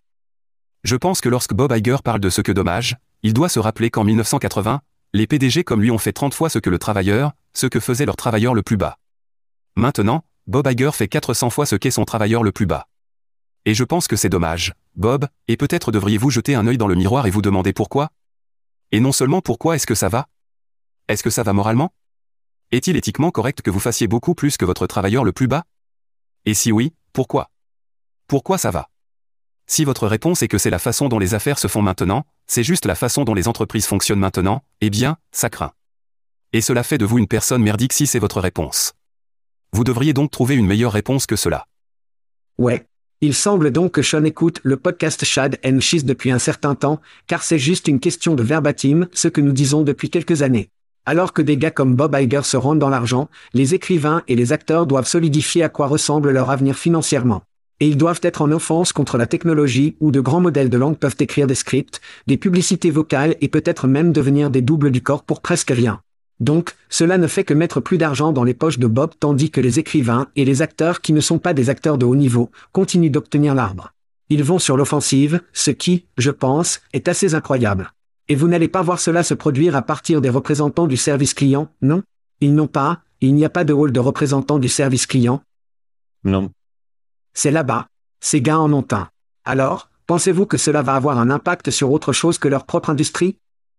Je pense que lorsque Bob Iger parle de ce que dommage, il doit se rappeler qu'en mille neuf cent quatre-vingts, les P D G comme lui ont fait trente fois ce que le travailleur, ce que faisait leur travailleur le plus bas. Maintenant, Bob Iger fait quatre cents fois ce qu'est son travailleur le plus bas. Et je pense que c'est dommage, Bob, et peut-être devriez-vous jeter un œil dans le miroir et vous demander pourquoi? Et non seulement pourquoi est-ce que ça va? Est-ce que ça va moralement? Est-il éthiquement correct que vous fassiez beaucoup plus que votre travailleur le plus bas? Et si oui, pourquoi? Pourquoi ça va? Si votre réponse est que c'est la façon dont les affaires se font maintenant, c'est juste la façon dont les entreprises fonctionnent maintenant, eh bien, ça craint. Et cela fait de vous une personne merdique si c'est votre réponse. Vous devriez donc trouver une meilleure réponse que cela. Ouais. Il semble donc que Sean écoute le podcast Chad and Cheese depuis un certain temps, car c'est juste une question de verbatim, ce que nous disons depuis quelques années. Alors que des gars comme Bob Iger se rendent dans l'argent, les écrivains et les acteurs doivent solidifier à quoi ressemble leur avenir financièrement. Et ils doivent être en offense contre la technologie où de grands modèles de langue peuvent écrire des scripts, des publicités vocales et peut-être même devenir des doubles du corps pour presque rien. Donc, cela ne fait que mettre plus d'argent dans les poches de Bob tandis que les écrivains et les acteurs qui ne sont pas des acteurs de haut niveau continuent d'obtenir l'arbre. Ils vont sur l'offensive, ce qui, je pense, est assez incroyable. Et vous n'allez pas voir cela se produire à partir des représentants du service client, non? Ils n'ont pas, il n'y a pas de rôle de représentant du service client? Non. C'est là-bas. Ces gars en ont un. Alors, pensez-vous que cela va avoir un impact sur autre chose que leur propre industrie?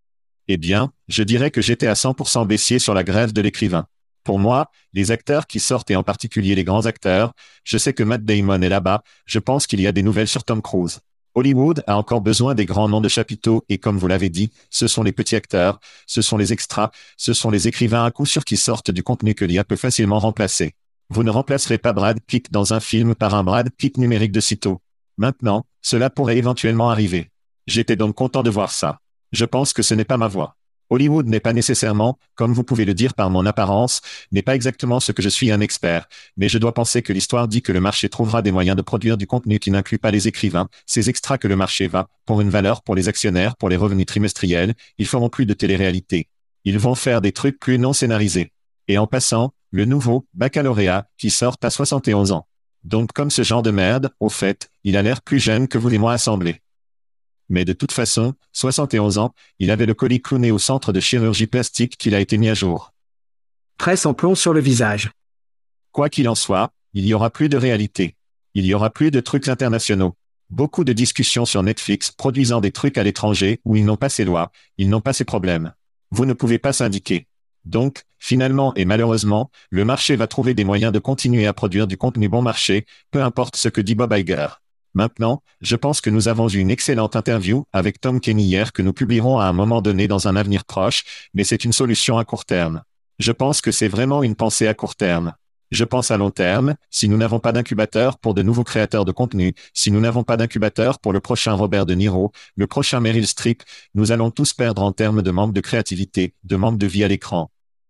Eh bien, je dirais que j'étais à cent pour cent baissier sur la grève de l'écrivain. Pour moi, les acteurs qui sortent et en particulier les grands acteurs, je sais que Matt Damon est là-bas, je pense qu'il y a des nouvelles sur Tom Cruise. Hollywood a encore besoin des grands noms de chapiteaux et comme vous l'avez dit, ce sont les petits acteurs, ce sont les extras, ce sont les écrivains à coup sûr qui sortent du contenu que l'I A peut facilement remplacer. Vous ne remplacerez pas Brad Pitt dans un film par un Brad Pitt numérique de sitôt. Maintenant, cela pourrait éventuellement arriver. J'étais donc content de voir ça. Je pense que ce n'est pas ma voie. Hollywood n'est pas nécessairement, comme vous pouvez le dire par mon apparence, n'est pas exactement ce que je suis un expert, mais je dois penser que l'histoire dit que le marché trouvera des moyens de produire du contenu qui n'inclut pas les écrivains, ces extras que le marché va, pour une valeur pour les actionnaires, pour les revenus trimestriels, ils feront plus de télé-réalité. Ils vont faire des trucs plus non scénarisés. Et en passant, le nouveau baccalauréat qui sort à soixante et onze ans. Donc comme ce genre de merde, au fait, il a l'air plus jeune que vous et moi assemblés. Mais de toute façon, soixante et onze ans, il avait le colis clowné au centre de chirurgie plastique qu'il a été mis à jour. Tresse en plomb sur le visage. Quoi qu'il en soit, il y aura plus de réalité. Il y aura plus de trucs internationaux. Beaucoup de discussions sur Netflix produisant des trucs à l'étranger où ils n'ont pas ces lois, ils n'ont pas ces problèmes. Vous ne pouvez pas syndiquer. Donc, finalement et malheureusement, le marché va trouver des moyens de continuer à produire du contenu bon marché, peu importe ce que dit Bob Iger. Maintenant, je pense que nous avons eu une excellente interview avec Tom Kenny hier que nous publierons à un moment donné dans un avenir proche, mais c'est une solution à court terme. Je pense que c'est vraiment une pensée à court terme. Je pense à long terme, si nous n'avons pas d'incubateur pour de nouveaux créateurs de contenu, si nous n'avons pas d'incubateur pour le prochain Robert De Niro, le prochain Meryl Streep, nous allons tous perdre en termes de manque de créativité, de manque de vie à l'écran.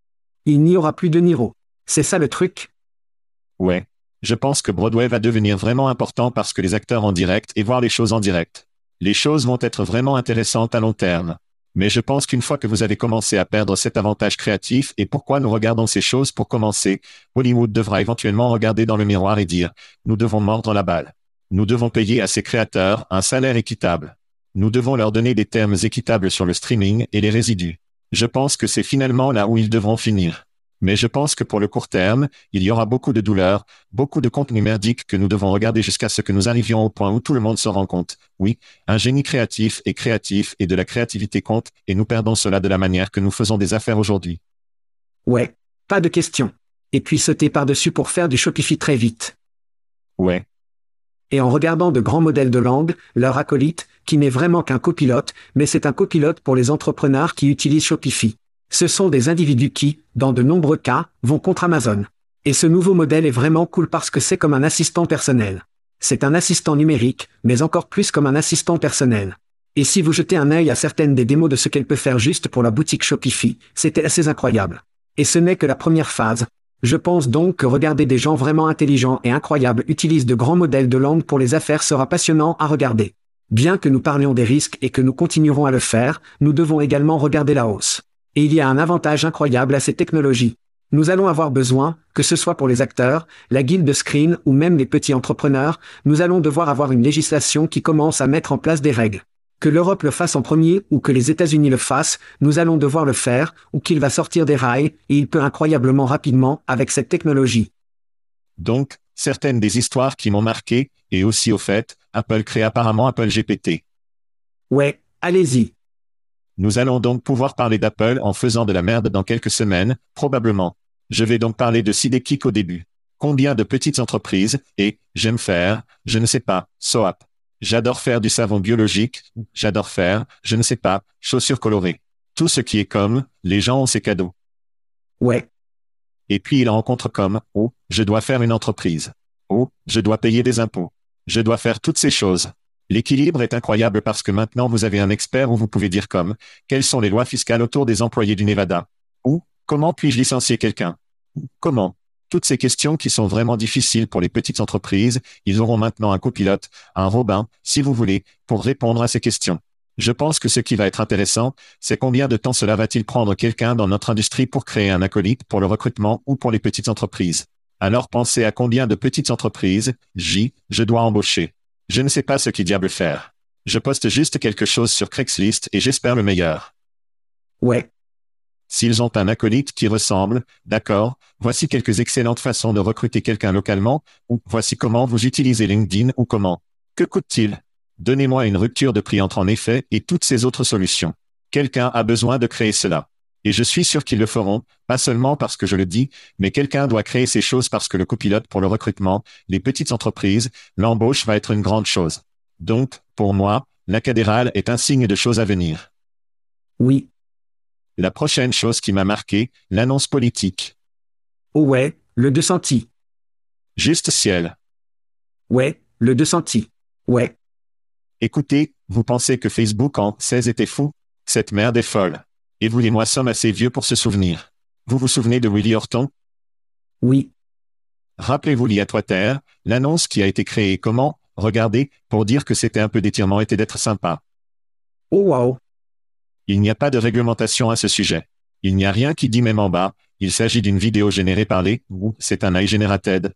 Il n'y aura plus de Niro. C'est ça le truc? Ouais. Je pense que Broadway va devenir vraiment important parce que les acteurs en direct et voir les choses en direct. Les choses vont être vraiment intéressantes à long terme. Mais je pense qu'une fois que vous avez commencé à perdre cet avantage créatif et pourquoi nous regardons ces choses pour commencer, Hollywood devra éventuellement regarder dans le miroir et dire, nous devons mordre la balle. Nous devons payer à ces créateurs un salaire équitable. Nous devons leur donner des termes équitables sur le streaming et les résidus. Je pense que c'est finalement là où ils devront finir. Mais je pense que pour le court terme, il y aura beaucoup de douleurs, beaucoup de contenu merdique que nous devons regarder jusqu'à ce que nous arrivions au point où tout le monde se rend compte. Oui, un génie créatif est créatif et de la créativité compte, et nous perdons cela de la manière que nous faisons des affaires aujourd'hui. Ouais, pas de question. Et puis sauter par-dessus pour faire du Shopify très vite. Ouais. Et en regardant de grands modèles de langue, leur acolyte, qui n'est vraiment qu'un copilote, mais c'est un copilote pour les entrepreneurs qui utilisent Shopify. Ce sont des individus qui, dans de nombreux cas, vont contre Amazon. Et ce nouveau modèle est vraiment cool parce que c'est comme un assistant personnel. C'est un assistant numérique, mais encore plus comme un assistant personnel. Et si vous jetez un œil à certaines des démos de ce qu'elle peut faire juste pour la boutique Shopify, c'était assez incroyable. Et ce n'est que la première phase. Je pense donc que regarder des gens vraiment intelligents et incroyables utilisent de grands modèles de langue pour les affaires sera passionnant à regarder. Bien que nous parlions des risques et que nous continuerons à le faire, nous devons également regarder la hausse. Et il y a un avantage incroyable à ces technologies. Nous allons avoir besoin, que ce soit pour les acteurs, la guilde Screen ou même les petits entrepreneurs, nous allons devoir avoir une législation qui commence à mettre en place des règles. Que l'Europe le fasse en premier ou que les États-Unis le fassent, nous allons devoir le faire, ou qu'il va sortir des rails, et il peut incroyablement rapidement avec cette technologie. Donc, certaines des histoires qui m'ont marqué, et aussi au fait, Apple crée apparemment Apple G P T. Ouais, allez-y. Nous allons donc pouvoir parler d'Apple en faisant de la merde dans quelques semaines, probablement. Je vais donc parler de Sidekick au début. Combien de petites entreprises, et, j'aime faire, je ne sais pas, soap. J'adore faire du savon biologique, j'adore faire, je ne sais pas, chaussures colorées. Tout ce qui est comme, les gens ont ces cadeaux. Ouais. Et puis il rencontre comme, oh, je dois faire une entreprise. Oh, je dois payer des impôts. Je dois faire toutes ces choses. L'équilibre est incroyable parce que maintenant vous avez un expert où vous pouvez dire comme, quelles sont les lois fiscales autour des employés du Nevada? Ou, comment puis-je licencier quelqu'un? Ou, comment? Toutes ces questions qui sont vraiment difficiles pour les petites entreprises, ils auront maintenant un copilote, un Robin, si vous voulez, pour répondre à ces questions. Je pense que ce qui va être intéressant, c'est combien de temps cela va-t-il prendre quelqu'un dans notre industrie pour créer un acolyte pour le recrutement ou pour les petites entreprises. Alors pensez à combien de petites entreprises, J, je dois embaucher. Je ne sais pas ce qu'ils diable faire. Je poste juste quelque chose sur Craigslist et j'espère le meilleur. Ouais. S'ils ont un acolyte qui ressemble, d'accord, voici quelques excellentes façons de recruter quelqu'un localement, ou voici comment vous utilisez LinkedIn ou comment. Que coûte-t-il? Donnez-moi une rupture de prix entre en effet et toutes ces autres solutions. Quelqu'un a besoin de créer cela. Et je suis sûr qu'ils le feront, pas seulement parce que je le dis, mais quelqu'un doit créer ces choses parce que le copilote pour le recrutement, les petites entreprises, l'embauche va être une grande chose. Donc, pour moi, la cathédrale est un signe de choses à venir. Oui. La prochaine chose qui m'a marqué, l'annonce politique. Oh ouais, le deux centi. Juste ciel. Ouais, le deux centi. Ouais. Écoutez, vous pensez que Facebook en seize était fou? Cette merde est folle. Et vous et moi sommes assez vieux pour se souvenir. Vous vous souvenez de Willie Horton? Oui. Rappelez-vous l'I A Twitter, l'annonce qui a été créée comment, regardez, pour dire que c'était un peu d'étirement était d'être sympa. Oh wow. Il n'y a pas de réglementation à ce sujet. Il n'y a rien qui dit même en bas, il s'agit d'une vidéo générée par les, ou c'est un A I generated.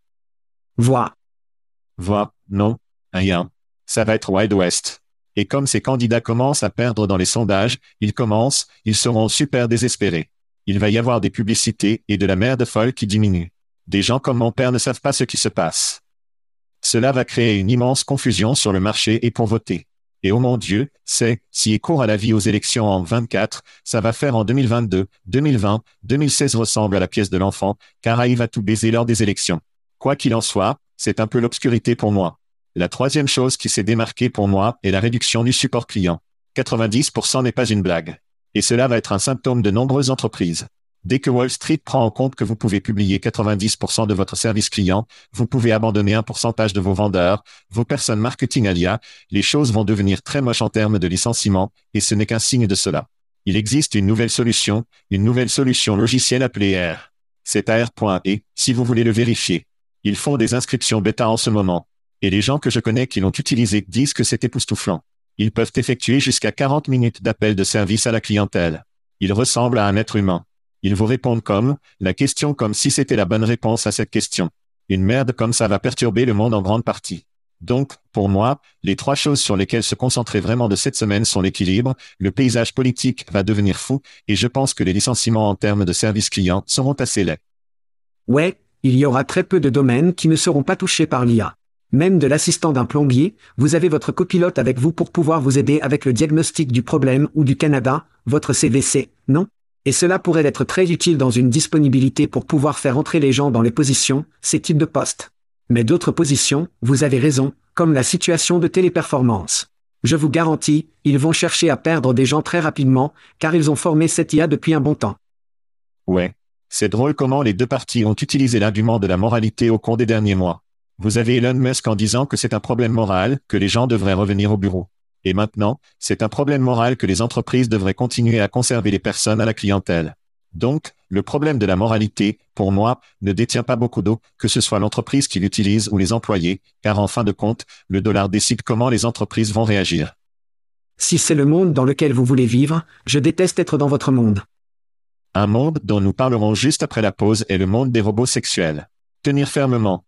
Voix. Voix, non, rien. Ça va être Wild West. Et comme ces candidats commencent à perdre dans les sondages, ils commencent, ils seront super désespérés. Il va y avoir des publicités et de la merde folle qui diminue. Des gens comme mon père ne savent pas ce qui se passe. Cela va créer une immense confusion sur le marché et pour voter. Et oh mon Dieu, c'est, si est court à la vie aux élections en vingt-quatre, ça va faire en deux mille vingt-deux, deux mille vingt, deux mille seize ressemble à la pièce de l'enfant, car A I va tout baiser lors des élections. Quoi qu'il en soit, c'est un peu l'obscurité pour moi. La troisième chose qui s'est démarquée pour moi est la réduction du support client. quatre-vingt-dix pour cent n'est pas une blague. Et cela va être un symptôme de nombreuses entreprises. Dès que Wall Street prend en compte que vous pouvez publier quatre-vingt-dix pour cent de votre service client, vous pouvez abandonner un pourcentage de vos vendeurs, vos personnes marketing alia, les choses vont devenir très moches en termes de licenciement, et ce n'est qu'un signe de cela. Il existe une nouvelle solution, une nouvelle solution logicielle appelée R. C'est A R.E, si vous voulez le vérifier. Ils font des inscriptions bêta en ce moment. Et les gens que je connais qui l'ont utilisé disent que c'est époustouflant. Ils peuvent effectuer jusqu'à quarante minutes d'appel de service à la clientèle. Ils ressemblent à un être humain. Ils vous répondent comme, la question comme si c'était la bonne réponse à cette question. Une merde comme ça va perturber le monde en grande partie. Donc, pour moi, les trois choses sur lesquelles se concentrer vraiment de cette semaine sont l'équilibre, le paysage politique va devenir fou, et je pense que les licenciements en termes de service client seront assez laids. Ouais, il y aura très peu de domaines qui ne seront pas touchés par l'I A. Même de l'assistant d'un plombier, vous avez votre copilote avec vous pour pouvoir vous aider avec le diagnostic du problème ou du Canada, votre C V C, non? Et cela pourrait être très utile dans une disponibilité pour pouvoir faire entrer les gens dans les positions, ces types de postes. Mais d'autres positions, vous avez raison, comme la situation de téléperformance. Je vous garantis, ils vont chercher à perdre des gens très rapidement, car ils ont formé cette I A depuis un bon temps. Ouais. C'est drôle comment les deux parties ont utilisé l'argument de la moralité au cours des derniers mois. Vous avez Elon Musk en disant que c'est un problème moral, que les gens devraient revenir au bureau. Et maintenant, c'est un problème moral que les entreprises devraient continuer à conserver les personnes à la clientèle. Donc, le problème de la moralité, pour moi, ne détient pas beaucoup d'eau, que ce soit l'entreprise qui l'utilise ou les employés, car en fin de compte, le dollar décide comment les entreprises vont réagir. Si c'est le monde dans lequel vous voulez vivre, je déteste être dans votre monde. Un monde dont nous parlerons juste après la pause est le monde des robots sexuels. Tenir fermement.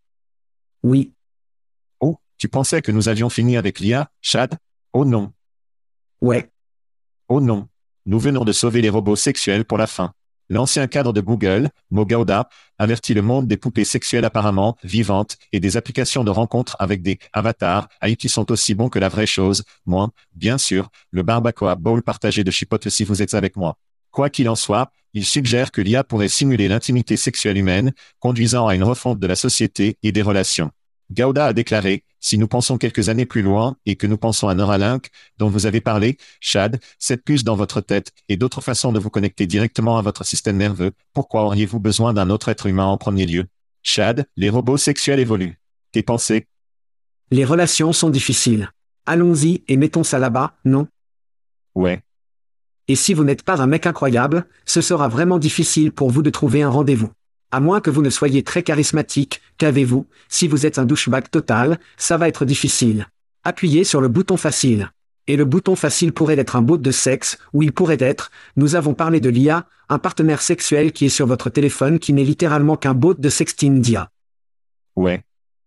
Oui. Oh, tu pensais que nous avions fini avec l'I A, Chad? Oh non. Ouais. Oh non. Nous venons de sauver les robots sexuels pour la fin. L'ancien cadre de Google, Mo Gauda, avertit le monde des poupées sexuelles apparemment vivantes et des applications de rencontres avec des avatars A I qui sont aussi bons que la vraie chose, moins, bien sûr, le barbacoa bowl partagé de chipotle si vous êtes avec moi. Quoi qu'il en soit, il suggère que l'I A pourrait simuler l'intimité sexuelle humaine, conduisant à une refonte de la société et des relations. Gauda a déclaré, si nous pensons quelques années plus loin et que nous pensons à Neuralink, dont vous avez parlé, Chad, cette puce dans votre tête et d'autres façons de vous connecter directement à votre système nerveux, pourquoi auriez-vous besoin d'un autre être humain en premier lieu? Chad, les robots sexuels évoluent. Tes pensées? Les relations sont difficiles. Allons-y et mettons ça là-bas, non? Ouais. Et si vous n'êtes pas un mec incroyable, ce sera vraiment difficile pour vous de trouver un rendez-vous. À moins que vous ne soyez très charismatique, qu'avez-vous, si vous êtes un douchebag total, ça va être difficile. Appuyez sur le bouton facile. Et le bouton facile pourrait être un bot de sexe, ou il pourrait être, nous avons parlé de l'I A, un partenaire sexuel qui est sur votre téléphone qui n'est littéralement qu'un bot de sexting d'I A. Ouais.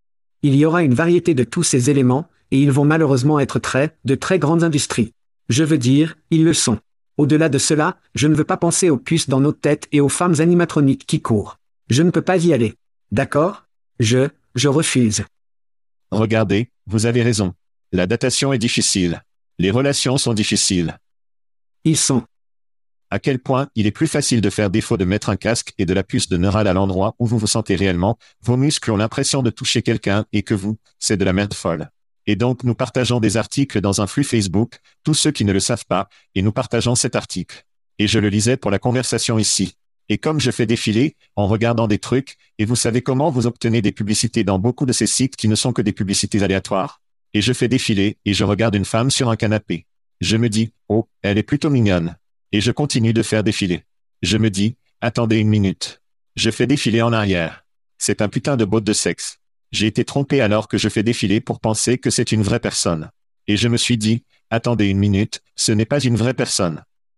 Il y aura une variété de tous ces éléments, et ils vont malheureusement être très, de très grandes industries. Je veux dire, ils le sont. Au-delà de cela, je ne veux pas penser aux puces dans nos têtes et aux femmes animatroniques qui courent. Je ne peux pas y aller. D'accord? Je, je refuse. Regardez, vous avez raison. La datation est difficile. Les relations sont difficiles. Ils sont. À quel point il est plus facile de faire défaut de mettre un casque et de la puce de neural à l'endroit où vous vous sentez réellement, vos muscles ont l'impression de toucher quelqu'un et que vous, c'est de la merde folle. Et donc nous partageons des articles dans un flux Facebook, tous ceux qui ne le savent pas, et nous partageons cet article. Et je le lisais pour la conversation ici. Et comme je fais défiler, en regardant des trucs, et vous savez comment vous obtenez des publicités dans beaucoup de ces sites qui ne sont que des publicités aléatoires? Et je fais défiler, et je regarde une femme sur un canapé. Je me dis, oh, elle est plutôt mignonne. Et je continue de faire défiler. Je me dis, attendez une minute. Je fais défiler en arrière. C'est un putain de bot de sexe. J'ai été trompé alors que je fais défiler pour penser que c'est une vraie personne. Et je me suis dit, attendez une minute, ce n'est pas une vraie personne.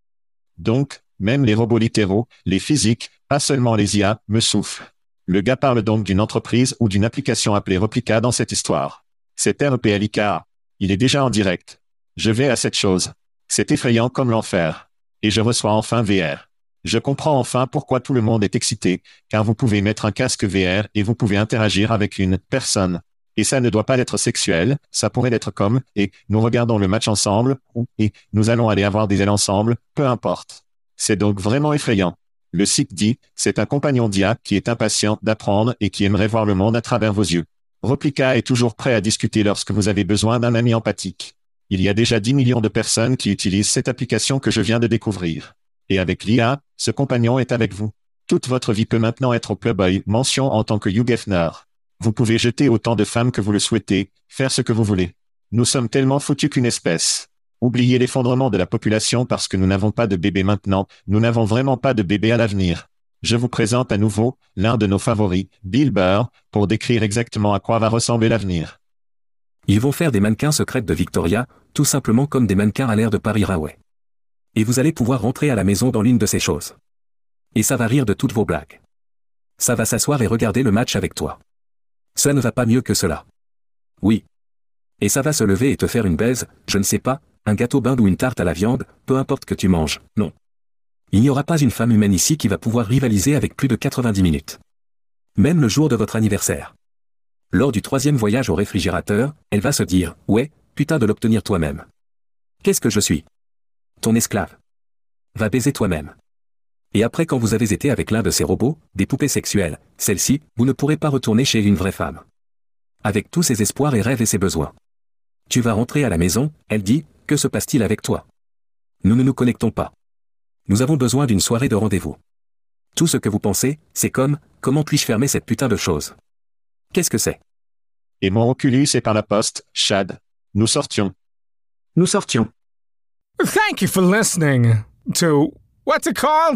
Donc, même les robots littéraux, les physiques, pas seulement les I A, me soufflent. Le gars parle donc d'une entreprise ou d'une application appelée Replica dans cette histoire. C'est R E P L I K A. Il est déjà en direct. Je vais à cette chose. C'est effrayant comme l'enfer. Et je reçois enfin V R. Je comprends enfin pourquoi tout le monde est excité, car vous pouvez mettre un casque V R et vous pouvez interagir avec une personne. Et ça ne doit pas être sexuel, ça pourrait être comme, et nous regardons le match ensemble, ou, et nous allons aller avoir des ailes ensemble, peu importe. C'est donc vraiment effrayant. Le site dit, c'est un compagnon d'I A qui est impatient d'apprendre et qui aimerait voir le monde à travers vos yeux. Replica est toujours prêt à discuter lorsque vous avez besoin d'un ami empathique. Il y a déjà dix millions de personnes qui utilisent cette application que je viens de découvrir. Et avec l'I A, ce compagnon est avec vous. Toute votre vie peut maintenant être au Playboy, mention en tant que Hugh Hefner. Vous pouvez jeter autant de femmes que vous le souhaitez, faire ce que vous voulez. Nous sommes tellement foutus qu'une espèce. Oubliez l'effondrement de la population parce que nous n'avons pas de bébés maintenant, nous n'avons vraiment pas de bébés à l'avenir. Je vous présente à nouveau, l'un de nos favoris, Bill Burr, pour décrire exactement à quoi va ressembler l'avenir. Ils vont faire des mannequins secrètes de Victoria, tout simplement comme des mannequins à l'air de Paris Railway. Et vous allez pouvoir rentrer à la maison dans l'une de ces choses. Et ça va rire de toutes vos blagues. Ça va s'asseoir et regarder le match avec toi. Ça ne va pas mieux que cela. Oui. Et ça va se lever et te faire une baise, je ne sais pas, un gâteau beurre ou une tarte à la viande, peu importe que tu manges, non. Il n'y aura pas une femme humaine ici qui va pouvoir rivaliser avec plus de quatre-vingt-dix minutes. Même le jour de votre anniversaire. Lors du troisième voyage au réfrigérateur, elle va se dire, ouais, putain de l'obtenir toi-même. Qu'est-ce que je suis? Ton esclave. Va baiser toi-même. Et après quand vous avez été avec l'un de ces robots, des poupées sexuelles, celle-ci, vous ne pourrez pas retourner chez une vraie femme. Avec tous ses espoirs et rêves et ses besoins. Tu vas rentrer à la maison, elle dit, que se passe-t-il avec toi? Nous ne nous connectons pas. Nous avons besoin d'une soirée de rendez-vous. Tout ce que vous pensez, c'est comme, comment puis-je fermer cette putain de chose? Qu'est-ce que c'est? Et mon Oculus est par la poste, Chad. Nous sortions. Nous sortions. Thank you for listening to, what's it called?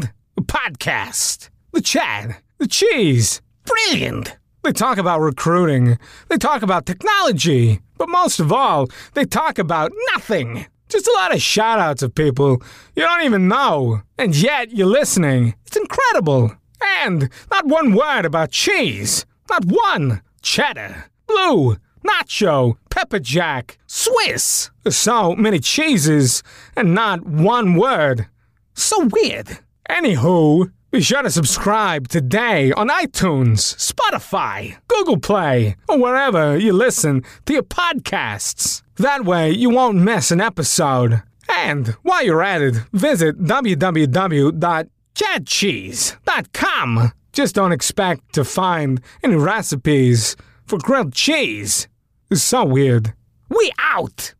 podcast. The Chad, the Cheese, brilliant. They talk about recruiting. They talk about technology. But most of all, they talk about nothing. Just a lot of shout-outs of people you don't even know. And yet you're listening. It's incredible. And not one word about cheese. Not one. Cheddar, blue, nacho, pepper jack, Swiss. So many cheeses and not one word. So weird. Anywho, be sure to subscribe today on iTunes, Spotify, Google Play, or wherever you listen to your podcasts. That way you won't miss an episode. And while you're at it, visit w w w dot chad cheese dot com. Just don't expect to find any recipes for grilled cheese. It's so weird. We out!